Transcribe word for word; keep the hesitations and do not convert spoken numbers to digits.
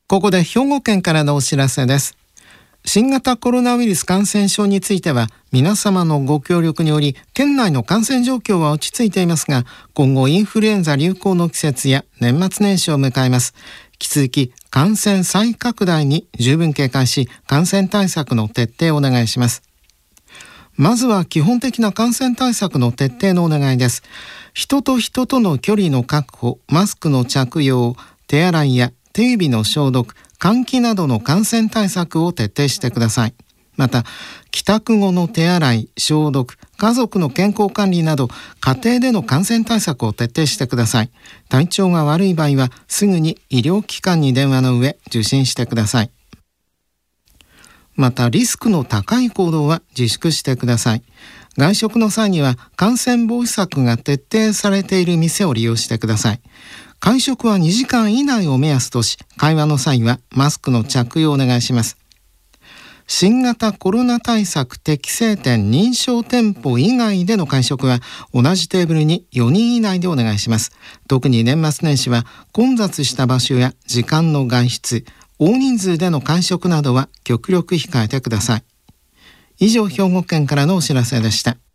ここで兵庫県からのお知らせです。新型コロナウイルス感染症については皆様のご協力により県内の感染状況は落ち着いていますが、今後インフルエンザ流行の季節や年末年始を迎えます。引き続き感染再拡大に十分警戒し、感染対策の徹底をお願いします。まずは基本的な感染対策の徹底のお願いです。人と人との距離の確保、マスクの着用、手洗いや手指の消毒、換気などの感染対策を徹底してください。また、帰宅後の手洗い、消毒、家族の健康管理など家庭での感染対策を徹底してください。体調が悪い場合はすぐに医療機関に電話の上受診してください。また、リスクの高い行動は自粛してください。外食の際には感染防止策が徹底されている店を利用してください。会食はにじかん以内を目安とし、会話の際はマスクの着用をお願いします。新型コロナ対策適正店認証店舗以外での会食は同じテーブルによにん以内でお願いします。特に年末年始は混雑した場所や時間の外出、大人数での会食などは極力控えてください。以上、兵庫県からのお知らせでした。